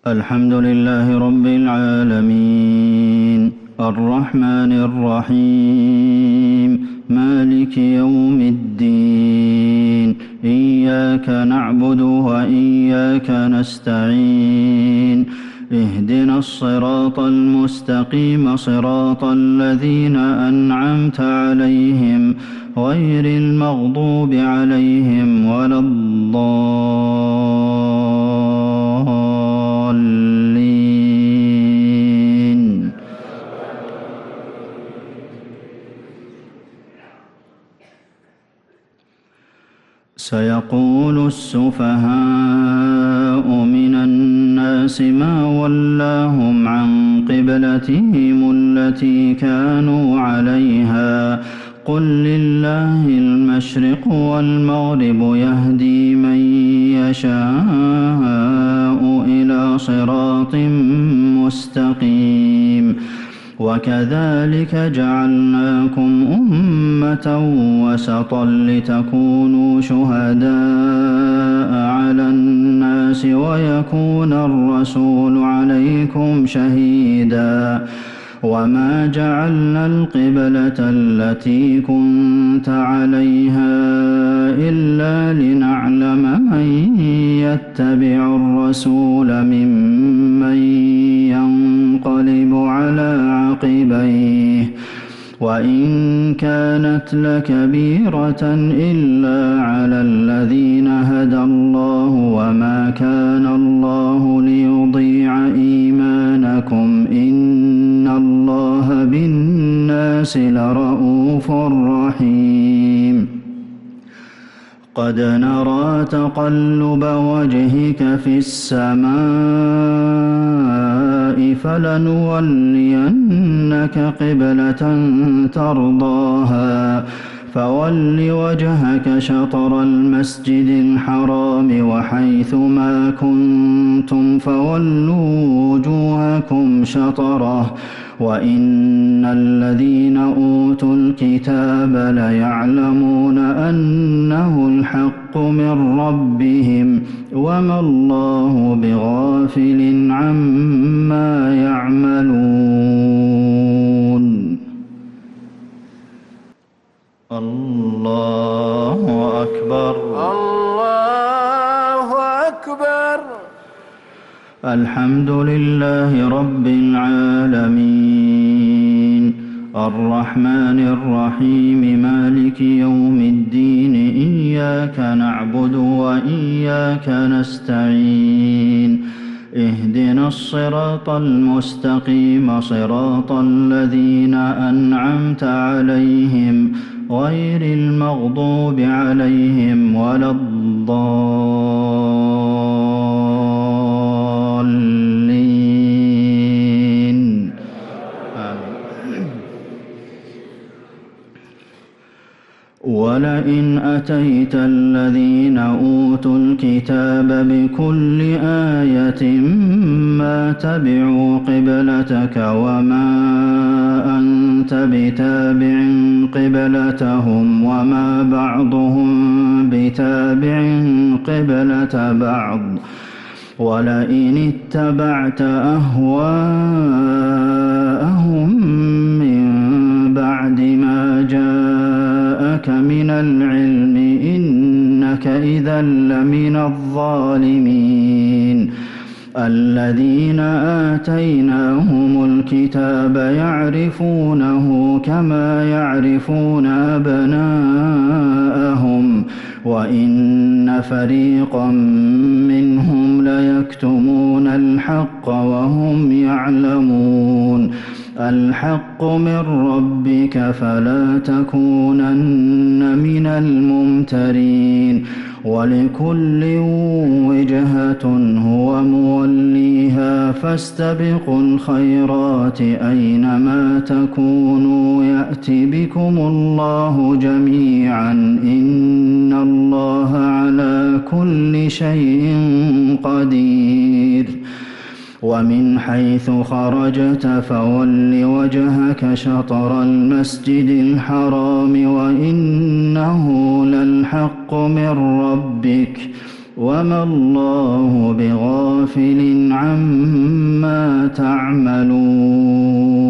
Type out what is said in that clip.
الحمد لله رب العالمين الرحمن الرحيم مالك يوم الدين إياك نعبد وإياك نستعين اهدنا الصراط المستقيم صراط الذين أنعمت عليهم غير المغضوب عليهم ولا الضالين. سيقول السفهاء من الناس ما ولاهم عن قبلتهم التي كانوا عليها قل لله المشرق والمغرب يهدي من يشاء إلى صراط مستقيم وكذلك جعلناكم أمة وسطا لتكونوا شهداء على الناس ويكون الرسول عليكم شهيدا وما جعلنا القبلة التي كنت عليها إلا لنعلم من يتبع الرسول ممن ينقلب على عقبيه وإن كانت لكبيرة إلا على الذين هدى الله وما كان الله ليضيع إيمانكم إن الله بالناس لرءوف رحيم قد نرى تقلب وجهك في السماء فلنولينك قبلة ترضاها فول وجهك شطر المسجد الحرام وحيث ما كنتم فولوا وجوهكم شطره وإن الذين أوتوا الكتاب ليعلمون أنه الحق من ربهم وما الله بغافل عما يعملون. الله أكبر الله أكبر. الحمد لله رب العالمين الرحمن الرحيم مالك يوم الدين إياك نعبد وإياك نستعين اهدنا الصراط المستقيم صراط الذين أنعمت عليهم غير المغضوب عليهم ولا الضالين. آمين. ولئن أتيت الذين أوتوا الكتاب بكل آية ما تبعوا قبلتك وما أنت بتابع قبلتهم وما بعضهم بتابع قبلة بعض ولئن اتبعت أهواءهم من بعد ما جاءك من العلم إنك إذا لمن الظالمين. الذين آتيناهم الكتاب يعرفونه كما يعرفون أبناءهم وإن فريقا منهم ليكتمون الحق وهم يعلمون. الحق من ربك فلا تكونن من الممترين ولكل وجهة هو موليها فاستبقوا الخيرات أينما تكونوا يأت بكم الله جميعا إن الله على كل شيء قدير. ومن حيث خرجت فول وجهك شطر المسجد الحرام وإنه للحق من ربك وما الله بغافل عما تعملون